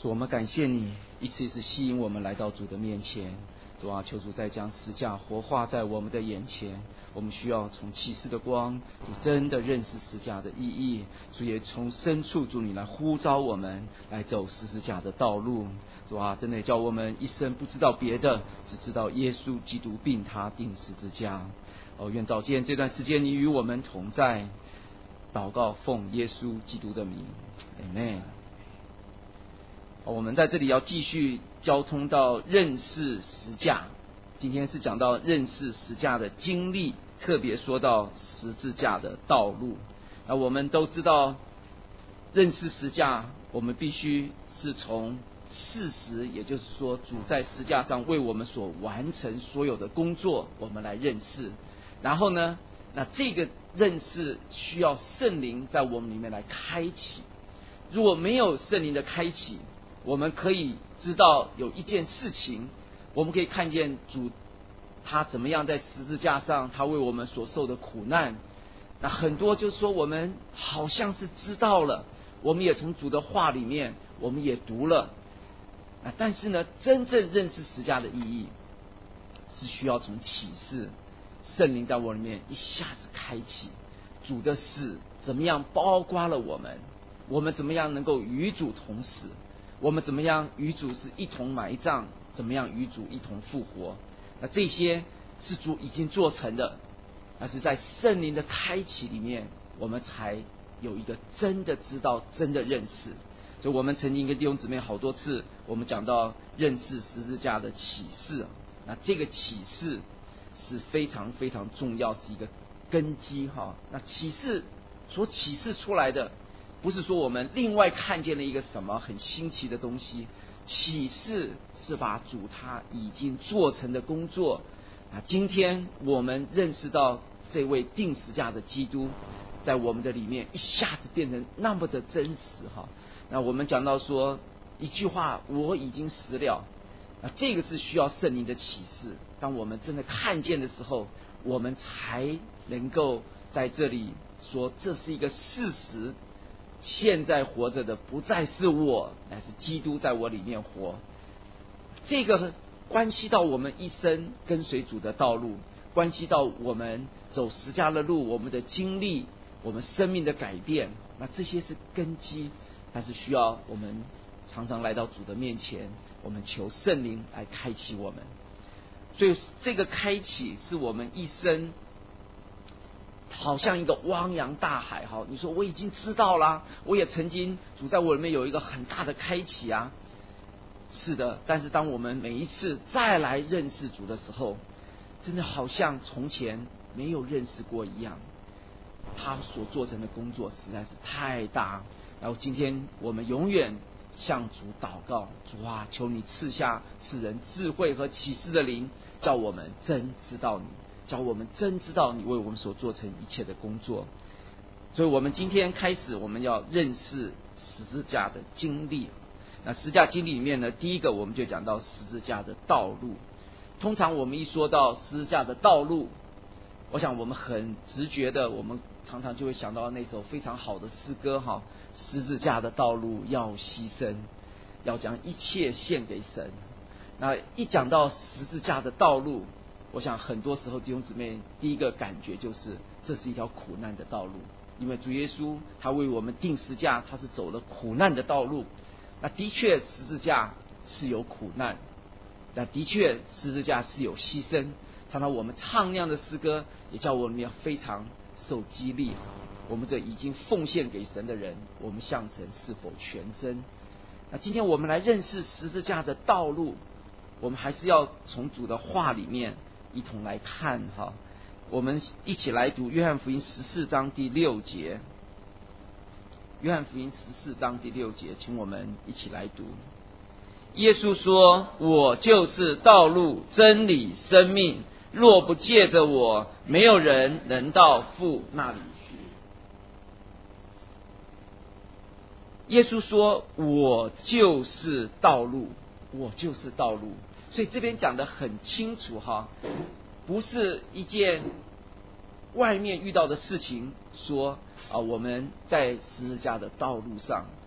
主，我们感谢你一次一次吸引我们来到主的面前。主啊，求主再将十字架活化在我们的眼前。我们需要从启示的光，主真的认识十字架的意义。主也从深处，主你来呼召我们来走十字架的道路。主啊，真的叫我们一生不知道别的，只知道耶稣基督并他钉十字架。愿早间这段时间你与我们同在。祷告奉耶稣基督的名 Amen。 我们在这里要继续交通到认识十架。今天是讲到认识十架的经历，特别说到十字架的道路。那我们都知道认识十架，我们必须是从事实，也就是说主在十架上为我们所完成所有的工作，我们来认识。然后呢，那这个认识需要圣灵在我们里面来开启。如果没有圣灵的开启，我们可以知道有一件事情，我们可以看见主他怎么样在十字架上他为我们所受的苦难。那很多就是说我们好像是知道了，我们也从主的话里面我们也读了，但是呢，真正认识十字架的意义是需要从启示，圣灵在我里面一下子开启主的死怎么样包括了我们，我们怎么样能够与主同死，我们怎么样与主是一同埋葬，怎么样与主一同复活。那这些是主已经做成的，但是在圣灵的开启里面，我们才有一个真的知道，真的认识。就我们曾经跟弟兄姊妹好多次，我们讲到认识十字架的启示。那这个启示是非常非常重要，是一个根基哈。那启示所启示出来的，不是说我们另外看见了一个什么很新奇的东西，启示是把主他已经做成的工作。今天我们认识到这位钉十架的基督，在我们的里面一下子变成那么的真实哈。那我们讲到说一句话，我已经死了。这个是需要圣灵的启示，当我们真的看见的时候，我们才能够在这里说这是一个事实，现在活着的不再是我，乃是基督在我里面活。这个关系到我们一生跟随主的道路，关系到我们走十架的路，我们的经历，我们生命的改变。那这些是根基，但是需要我们常常来到主的面前，我们求圣灵来开启我们。所以这个开启是我们一生好像一个汪洋大海哈。你说我已经知道啦，我也曾经主在我里面有一个很大的开启啊。是的，但是当我们每一次再来认识主的时候，真的好像从前没有认识过一样。他所做成的工作实在是太大。然后今天我们永远向主祷告，主啊，求你赐人智慧和启示的灵，叫我们真知道你，叫我们真知道你为我们所做成一切的工作。所以我们今天开始，我们要认识十字架的经历。那十字架经历里面呢，第一个我们就讲到十字架的道路。通常我们一说到十字架的道路，我想我们很直觉的，我们常常就会想到那首非常好的诗歌哈，十字架的道路要牺牲，要将一切献给神。那一讲到十字架的道路，我想很多时候弟兄姊妹第一个感觉就是这是一条苦难的道路，因为主耶稣他为我们钉十字架，他是走了苦难的道路。那的确十字架是有苦难，那的确十字架是有牺牲。常常我们唱那样的诗歌，也叫我们非常受激励。我们这已经奉献给神的人，我们向神是否全真？那今天我们来认识十字架的道路，我们还是要从主的话里面一同来看哈。我们一起来读约翰福音14章第6节。约翰福音14章第6节，请我们一起来读。耶稣说：我就是道路、真理、生命，若不借着我，没有人能到父那里去。耶稣说：我就是道路，我就是道路。所以这边讲得很清楚哈，不是一件外面遇到的事情说我们在十字架的道路上，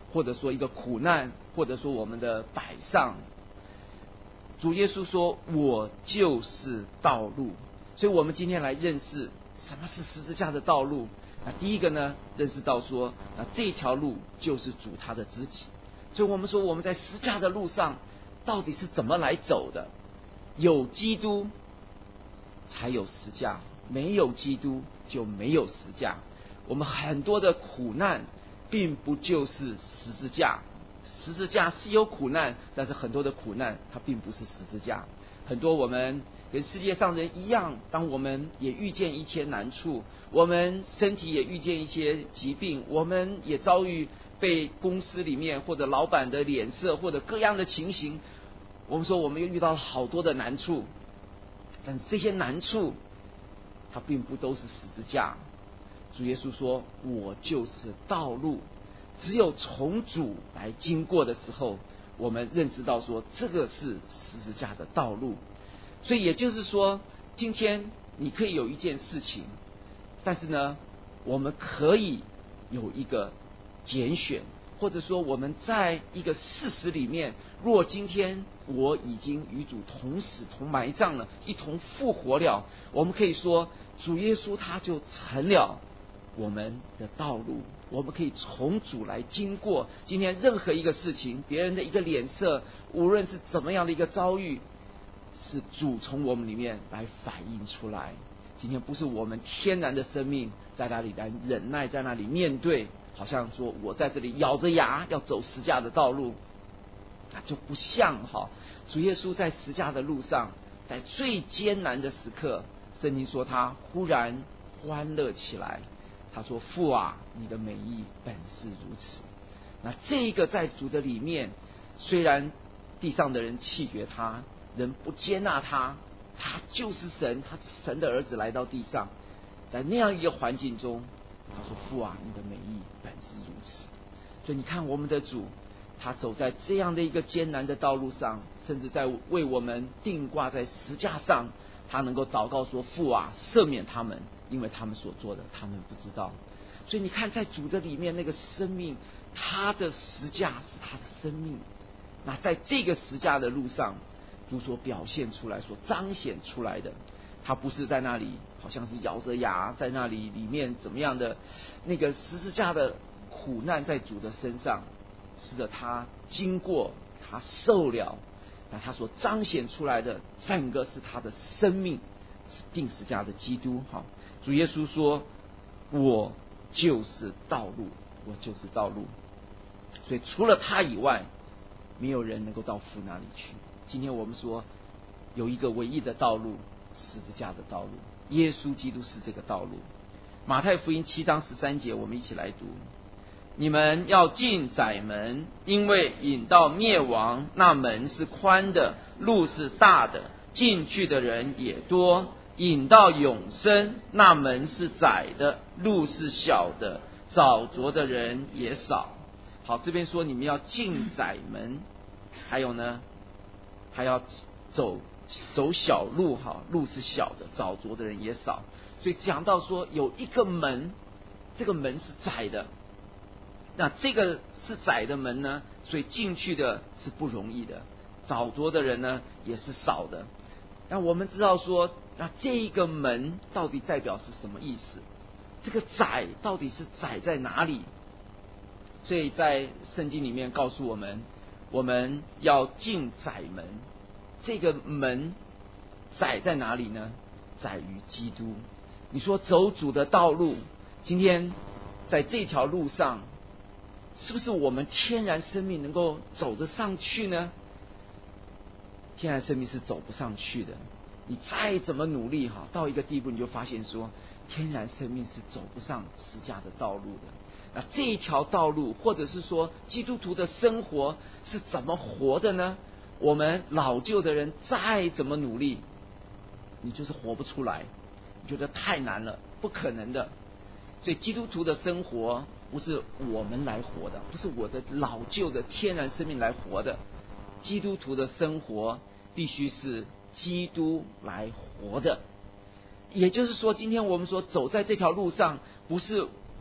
或者说一个苦难，或者说我们的摆上。主耶稣说我就是道路。所以我们今天来认识什么是十字架的道路。那第一个呢，认识到说这条路就是主他的肢体。所以我们说我们在十字架的路上到底是怎么来走的？有基督才有十架，没有基督就没有十架。我们很多的苦难并不就是十字架，十字架是有苦难，但是很多的苦难它并不是十字架。很多我们跟世界上人一样，当我们也遇见一些难处，我们身体也遇见一些疾病，我们也遭遇被公司里面或者老板的脸色或者各样的情形，我们说我们又遇到了好多的难处，但是这些难处它并不都是十字架。主耶稣说我就是道路，只有从主来经过的时候，我们认识到说这个是十字架的道路。所以也就是说，今天你可以有一件事情，但是呢我们可以有一个拣选，或者说我们在一个事实里面，若今天我已经与主同死同埋葬了，一同复活了，我们可以说主耶稣他就成了我们的道路，我们可以从主来经过。今天任何一个事情，别人的一个脸色，无论是怎么样的一个遭遇，是主从我们里面来反映出来。今天不是我们天然的生命在那里来忍耐，在那里面对，好像说我在这里咬着牙要走十架的道路，那就不像主耶稣在十架的路上，在最艰难的时刻，圣经说他忽然欢乐起来，他说父啊，你的美意本是如此。那这个在主的里面，虽然地上的人弃绝他，人不接纳他，他就是神，他是神的儿子来到地上，在那样一个环境中，他说父啊，你的美意本是如此。所以你看我们的主，他走在这样的一个艰难的道路上，甚至在为我们钉挂在十架上，他能够祷告说父啊，赦免他们，因为他们所做的他们不知道。所以你看在主的里面，那个生命，他的十架是他的生命。那在这个十架的路上，主所表现出来，所彰显出来的，他不是在那里好像是咬着牙在那里面怎么样的，那个十字架的苦难在主的身上，是的，他经过，他受了，那他所彰显出来的整个是他的生命，是钉十架的基督。主耶稣说我就是道路，我就是道路。所以除了他以外，没有人能够到父那里去。今天我们说有一个唯一的道路，十字架的道路，耶稣基督是这个道路。马太福音7章13节，我们一起来读：你们要进窄门，因为引到灭亡，那门是宽的，路是大的，进去的人也多；引到永生，那门是窄的，路是小的，找着的人也少。好，这边说你们要进窄门，还有呢，还要走小路，路是小的，找着的人也少。所以讲到说有一个门，这个门是窄的，那这个是窄的门呢，所以进去的是不容易的，找着的人呢也是少的。那我们知道说，那这一个门到底代表是什么意思？这个窄到底是窄在哪里？所以在圣经里面告诉我们，我们要进窄门。这个门窄在哪里呢？在于基督。你说走主的道路，今天在这条路上，是不是我们天然生命能够走得上去呢？天然生命是走不上去的。你再怎么努力到一个地步，你就发现说，天然生命是走不上十架的道路的。那这一条道路，或者是说基督徒的生活是怎么活的呢？我们老旧的人再怎么努力，你就是活不出来，你觉得太难了，不可能的。所以基督徒的生活不是我们来活的，不是我的老旧的天然生命来活的。基督徒的生活必须是基督来活的。也就是说，今天我们说走在这条路上，不是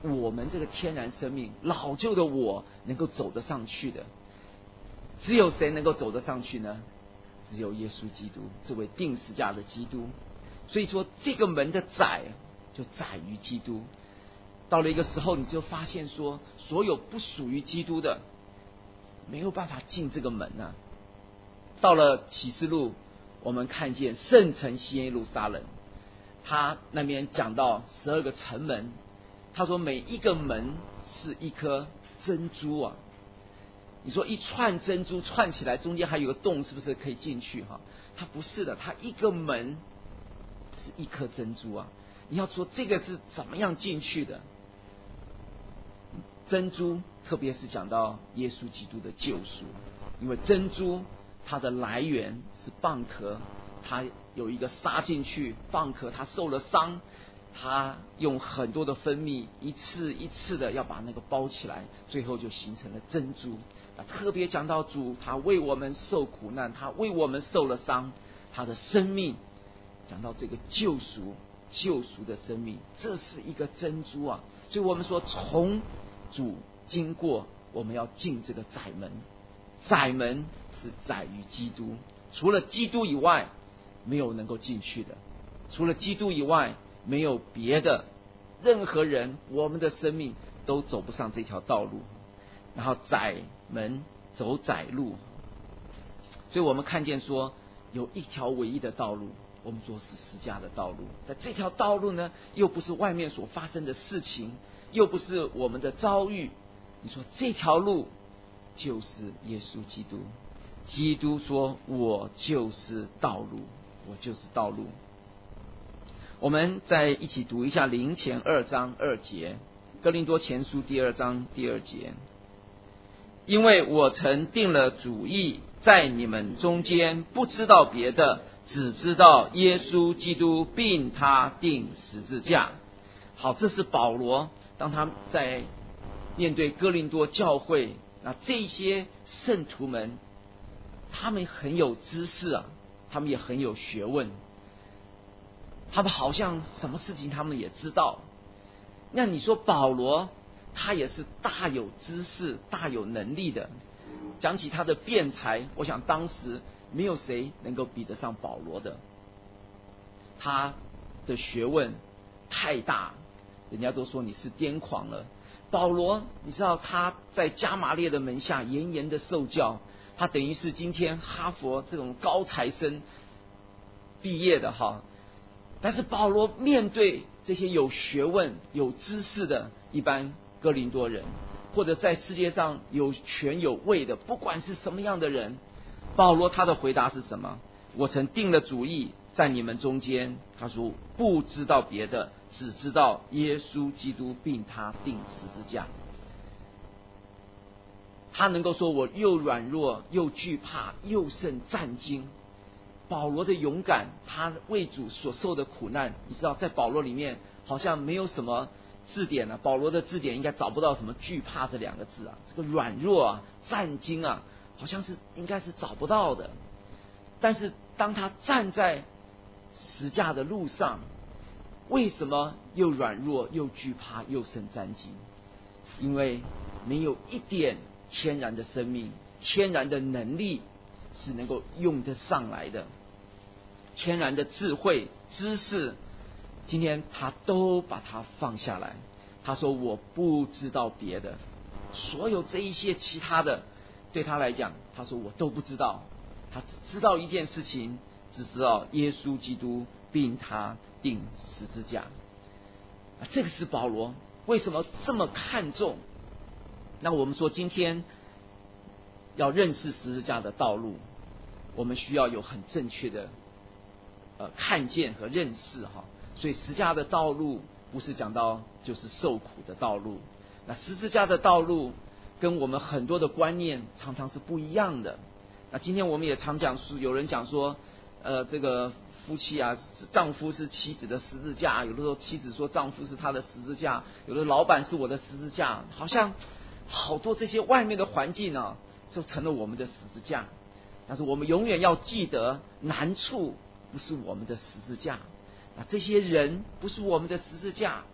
我们这个天然生命老旧的我能够走得上去的。只有谁能够走得上去呢？只有耶稣基督，这位钉十架的基督。所以说这个门的窄就窄于基督。到了一个时候，你就发现说，所有不属于基督的没有办法进这个门啊。到了启示录，我们看见圣城西耶路撒冷，他那边讲到12个城门，他说每一个门是一颗珍珠啊。你说一串珍珠串起来，中间还有个洞，是不是可以进去哈？它不是的，它一个门是一颗珍珠啊。你要说这个是怎么样进去的？珍珠，特别是讲到耶稣基督的救赎，因为珍珠它的来源是蚌壳，它有一个杀进去，蚌壳它受了伤，它用很多的分泌，一次一次的要把那个包起来，最后就形成了珍珠。特别讲到主，他为我们受苦难，他为我们受了伤，他的生命，讲到这个救赎的生命，这是一个珍珠啊。所以我们说从主经过，我们要进这个窄门，窄门是窄于基督，除了基督以外没有能够进去的，除了基督以外没有别的任何人，我们的生命都走不上这条道路。然后窄门走窄路，所以我们看见说有一条唯一的道路，我们说是十架的道路。但这条道路呢，又不是外面所发生的事情，又不是我们的遭遇。你说这条路就是耶稣基督，基督说我就是道路，我就是道路。我们再一起读一下林前2章2节，哥林多前书第2章第2节。因为我曾定了主意，在你们中间不知道别的，只知道耶稣基督并他钉十字架。好，这是保罗当他在面对哥林多教会，那这些圣徒们，他们很有知识啊，他们也很有学问，他们好像什么事情他们也知道。那你说保罗他也是大有知识大有能力的，讲起他的辩才，我想当时没有谁能够比得上保罗的。他的学问太大，人家都说你是癫狂了。保罗你知道他在加马列的门下严严的受教，他等于是今天哈佛这种高材生毕业的哈。但是保罗面对这些有学问有知识的一般哥林多人，或者在世界上有权有位的，不管是什么样的人，保罗他的回答是什么？我曾定了主意，在你们中间，他说不知道别的，只知道耶稣基督并他钉十字架。他能够说我又软弱又惧怕又甚战惊。保罗的勇敢，他为主所受的苦难，你知道在保罗里面好像没有什么字典啊，保罗的字典应该找不到什么惧怕这2个字啊，这个软弱啊战惊啊，好像是应该是找不到的。但是当他站在十架的路上，为什么又软弱又惧怕又甚战惊？因为没有一点天然的生命天然的能力是能够用得上来的，天然的智慧知识，今天他都把它放下来。他说我不知道别的，所有这一些其他的对他来讲，他说我都不知道，他只知道一件事情，只知道耶稣基督并他钉十字架。这个是保罗为什么这么看重。那我们说今天要认识十字架的道路，我们需要有很正确的看见和认识哈。所以十字架的道路不是讲到就是受苦的道路，那十字架的道路跟我们很多的观念常常是不一样的。那今天我们也常讲，有人讲说这个夫妻啊，丈夫是妻子的十字架，有的时候妻子说丈夫是他的十字架，有的老板是我的十字架，好像好多这些外面的环境啊就成了我们的十字架。但是我们永远要记得，难处不是我们的十字架，这些人不是我们的十字架，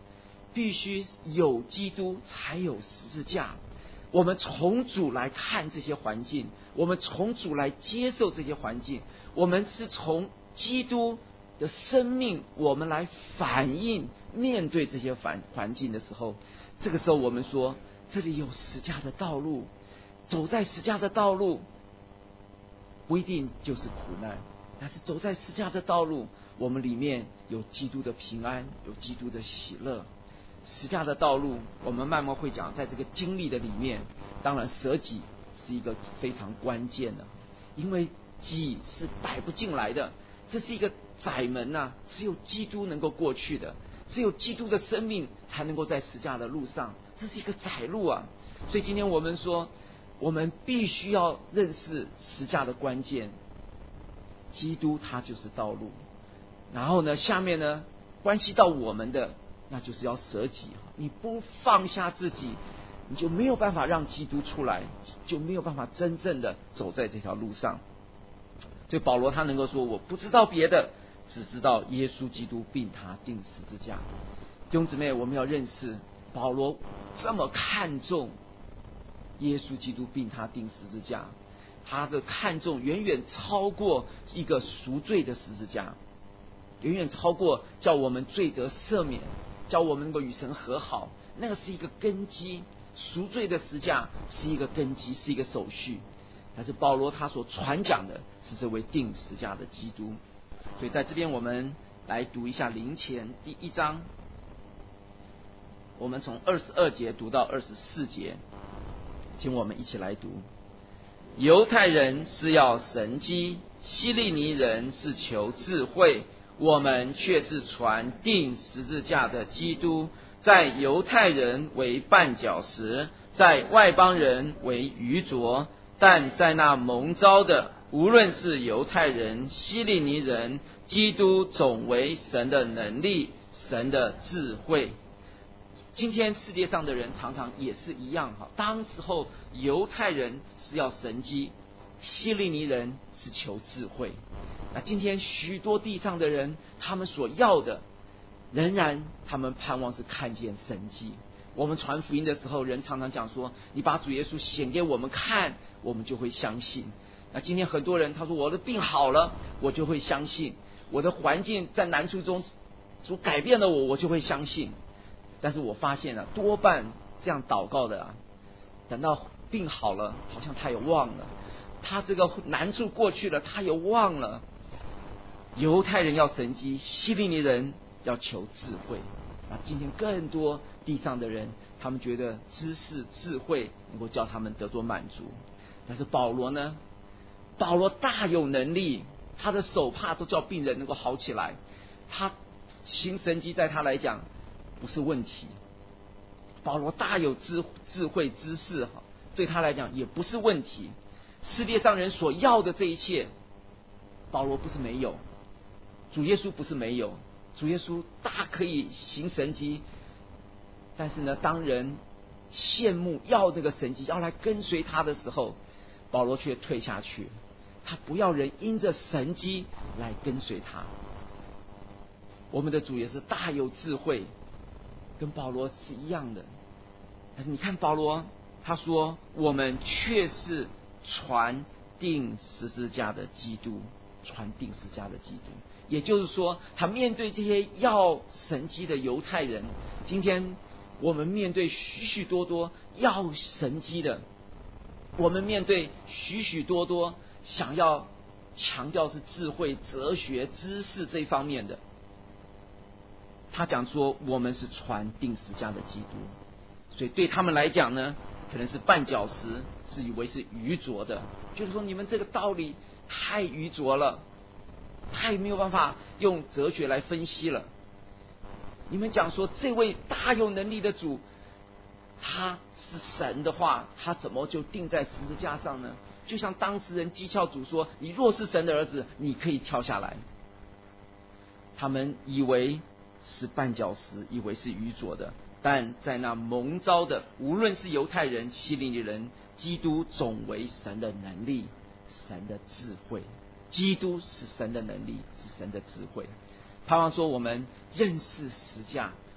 必须有基督才有十字架。我们从主来看这些环境，我们从主来接受这些环境，我们是从基督的生命我们来反映面对这些环境的时候，这个时候我们说这里有十字架的道路，走在十字架的道路不一定就是苦难，但是走在十字架的道路，我们里面有基督的平安，有基督的喜乐。十字架的道路我们慢慢会讲，在这个经历的里面，当然舍己是一个非常关键的，因为己是摆不进来的，这是一个窄门啊，只有基督能够过去的，只有基督的生命才能够在十字架的路上，这是一个窄路啊。所以今天我们说，我们必须要认识十字架的关键，基督他就是道路。然后呢，下面呢，关系到我们的，那就是要舍己。你不放下自己，你就没有办法让基督出来，就没有办法真正的走在这条路上。所以保罗他能够说，我不知道别的，只知道耶稣基督并他钉十字架。弟兄姊妹，我们要认识保罗这么看重耶稣基督并他钉十字架，他的看重远远超过一个赎罪的十字架，远远超过叫我们罪得赦免，叫我们能够与神和好，那个是一个根基。赎罪的十字架是一个根基，是一个手续。但是保罗他所传讲的是这位钉十字架的基督。所以在这边我们来读一下林前第1章，我们从22节读到24节，请我们一起来读。犹太人是要神迹，希利尼人是求智慧，我们却是传钉十字架的基督，在犹太人为绊脚石，在外邦人为愚拙，但在那蒙召的，无论是犹太人、希利尼人，基督总为神的能力，神的智慧。今天世界上的人常常也是一样，当时候犹太人是要神迹，希利尼人是求智慧。那今天许多地上的人，他们所要的仍然他们盼望是看见神迹。我们传福音的时候，人常常讲说，你把主耶稣显给我们看，我们就会相信。那今天很多人他说，我的病好了，我就会相信，我的环境在难处中所改变了我就会相信。但是我发现了，多半这样祷告的等到病好了，好像他也忘了，他这个难处过去了，他也忘了。犹太人要神迹，希利尼人要求智慧。今天更多地上的人，他们觉得知识智慧能够叫他们得着满足。但是保罗呢？保罗大有能力，他的手帕都叫病人能够好起来，他行神迹在他来讲不是问题。保罗大有智慧知识，对他来讲也不是问题。世界上人所要的这一切，保罗不是没有，主耶稣不是没有，主耶稣大可以行神迹。但是呢，当人羡慕要这个神迹，要来跟随他的时候，保罗却退下去，他不要人因着神迹来跟随他。我们的主也是大有智慧，跟保罗是一样的。但是你看保罗他说，我们却是传钉十字架的基督，传钉十字架的基督。也就是说，他面对这些要神迹的犹太人，今天我们面对许许多多要神迹的，我们面对许许多多想要强调是智慧、哲学、知识这一方面的，他讲说我们是传钉十字架的基督。所以对他们来讲呢，可能是绊脚石，是以为是愚拙的，就是说你们这个道理太愚拙了，太没有办法用哲学来分析了。你们讲说这位大有能力的主，他是神的话，他怎么就钉在十字架上呢？就像当时人讥诮主说，你若是神的儿子，你可以跳下来。他们以为是绊脚石，以为是愚拙的，但在那蒙召的，无论是犹太人、希利尼人，基督总为神的能力，神的智慧。基督是神的能力，是神的智慧。盼望说我们认识十架，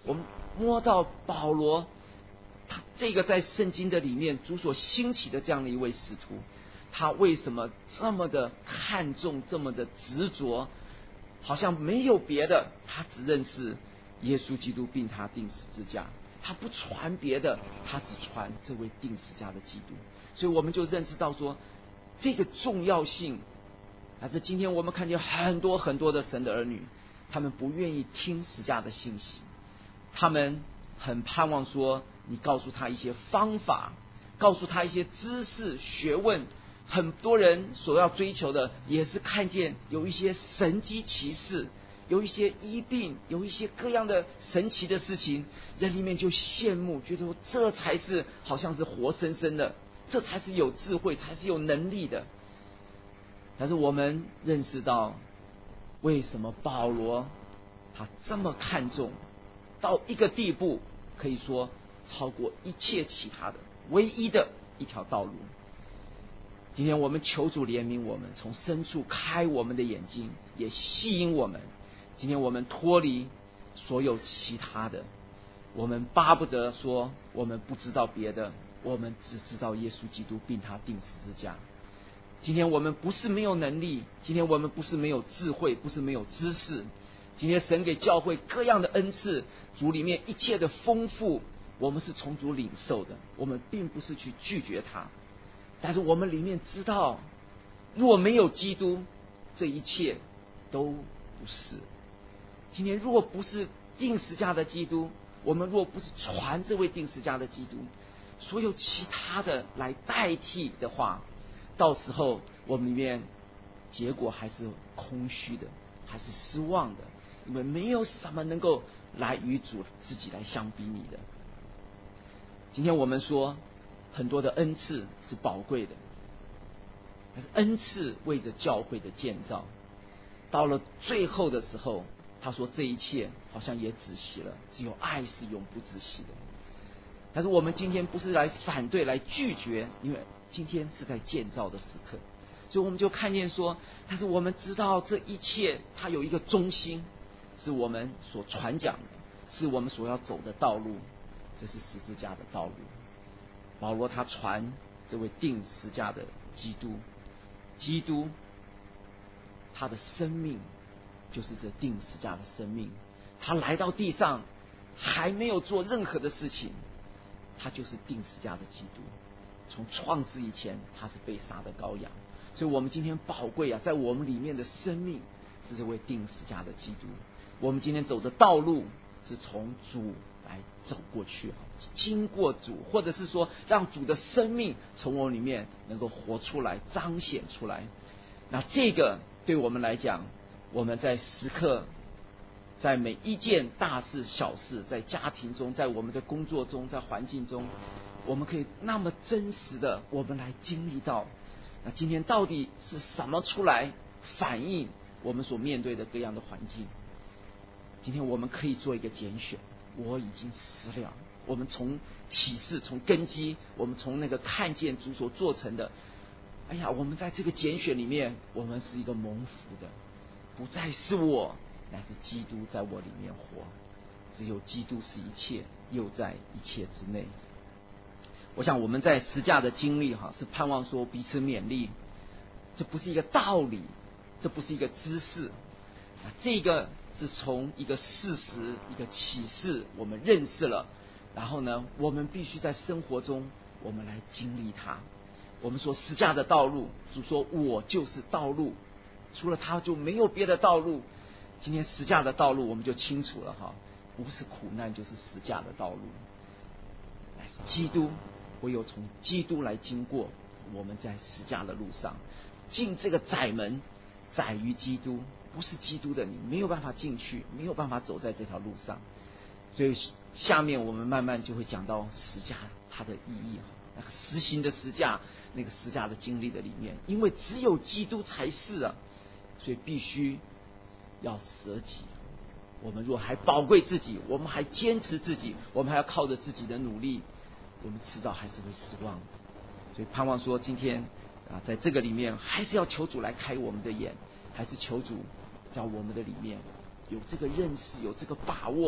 我们摸到保罗，他这个在圣经的里面主所兴起的这样的一位使徒，他为什么这么的看重，这么的执着，好像没有别的，他只认识耶稣基督并他钉十字架，他不传别的，他只传这位钉十字架的基督。所以我们就认识到说这个重要性。但是今天我们看见很多很多的神的儿女，他们不愿意听十字架的信息，他们很盼望说你告诉他一些方法，告诉他一些知识学问。很多人所要追求的也是看见有一些神迹奇事，有一些医病，有一些各样的神奇的事情，人里面就羡慕，觉得这才是好像是活生生的，这才是有智慧，才是有能力的。但是我们认识到，为什么保罗他这么看重，到一个地步，可以说超过一切其他的唯一的一条道路。今天我们求主怜悯我们，从深处开我们的眼睛，也吸引我们。今天我们脱离所有其他的，我们巴不得说我们不知道别的，我们只知道耶稣基督并他钉十字架。今天我们不是没有能力，今天我们不是没有智慧，不是没有知识。今天神给教会各样的恩赐，主里面一切的丰富，我们是从主领受的，我们并不是去拒绝他。但是我们里面知道，若没有基督，这一切都不是。今天若不是钉十字架的基督，我们若不是传这位钉十字架的基督，所有其他的来代替的话，到时候我们里面结果还是空虚的，还是失望的，因为没有什么能够来与主自己来相比拟的。今天我们说很多的恩赐是宝贵的，但是恩赐为着教会的建造，到了最后的时候，他说这一切好像也止息了，只有爱是永不止息的。但是我们今天不是来反对来拒绝，因为今天是在建造的时刻，所以我们就看见说，但是我们知道这一切它有一个中心，是我们所传讲的，是我们所要走的道路，这是十字架的道路。保罗他传这位钉十字架的基督，基督他的生命就是这钉十字架的生命，他来到地上还没有做任何的事情，他就是钉十字架的基督。从创世以前，他是被杀的羔羊。所以我们今天宝贵啊，在我们里面的生命是这位钉十字架的基督。我们今天走的道路是从主来走过去，经过主，或者是说让主的生命从我里面能够活出来，彰显出来。那这个对我们来讲，我们在时刻，在每一件大事小事，在家庭中，在我们的工作中，在环境中，我们可以那么真实的我们来经历到，那今天到底是什么出来反映我们所面对的各样的环境。今天我们可以做一个拣选，我已经死了，我们从启示，从根基，我们从那个看见主所做成的，哎呀，我们在这个拣选里面，我们是一个蒙福的，不再是我，乃是基督在我里面活，只有基督是一切，又在一切之内。我想我们在十架的经历是盼望说彼此勉励，这不是一个道理，这不是一个知识，这个是从一个事实，一个启示，我们认识了，然后呢，我们必须在生活中我们来经历它。我们说十架的道路，主说我就是道路，除了他就没有别的道路。今天十架的道路我们就清楚了不是苦难就是十架的道路，乃是基督，唯有从基督来经过，我们在十架的路上进这个窄门，窄于基督，不是基督的你没有办法进去，没有办法走在这条路上。所以下面我们慢慢就会讲到十架它的意义，那个实行的十架，那个十架的经历的里面，因为只有基督才是所以必须要舍己。我们若还宝贵自己，我们还坚持自己，我们还要靠着自己的努力，我们迟早还是会失望的。所以盼望说今天在这个里面还是要求主来开我们的眼，还是求主在我们的里面有这个认识，有这个把握，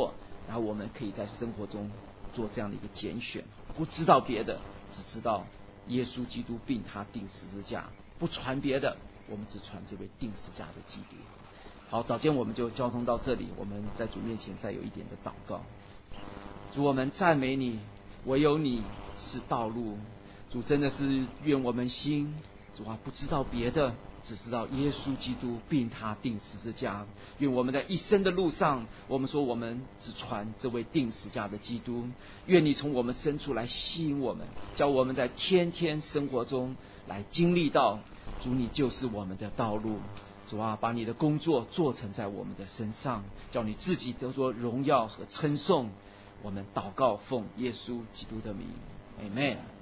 然后我们可以在生活中做这样的一个拣选，不知道别的，只知道耶稣基督并他钉十字架，不传别的，我们只传这位钉十字架的基督。好，早间我们就交通到这里，我们在主面前再有一点的祷告。主，我们赞美你，唯有你是道路。主，真的是愿我们心，主啊，不知道别的，只知道耶稣基督并他钉十字架。愿我们在一生的路上，我们说我们只传这位钉十字架的基督。愿你从我们深处来吸引我们，叫我们在天天生活中来经历到，主你就是我们的道路。主啊，把你的工作做成在我们的身上，叫你自己得着荣耀和称颂。我们祷告奉耶稣基督的名 ，Amen。